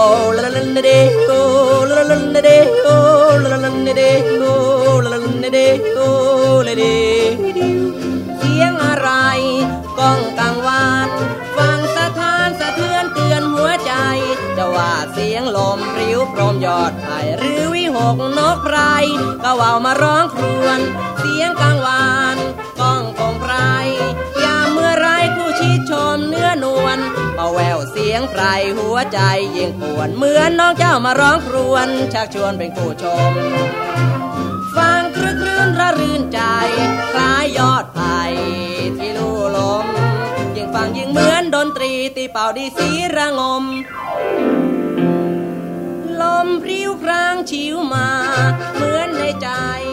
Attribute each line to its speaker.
Speaker 1: la la la de oh la la la de oh la la la de oh la la la de oh la deเสียงอะไรก้องกังวานฟังสะท้านสะเทือนเตือนหัวใจจะว่าเสียงลมพริ้วโปรมยอดไผ่หรือวิหกนกไพรก็ว่าวมาร้องครวญเสียงกังวานก้องคงไพรยามเมื่อไรผู้ชิดชมเนื้อนวลเป่าแววเสียงไพรหัวใจยิ่งปวดเหมือนน้องเจ้ามาร้องครวญชักชวนเป็นผู้ชมฟังครึกครื่นระรื่นใจคล้ายยอดไผ่ที่ลู่ลมยิ่งฟังยิ่งเหมือนดนตรีตีเป่าดีสีระงมลมพริ้วครางชิวมาเหมือนในใจ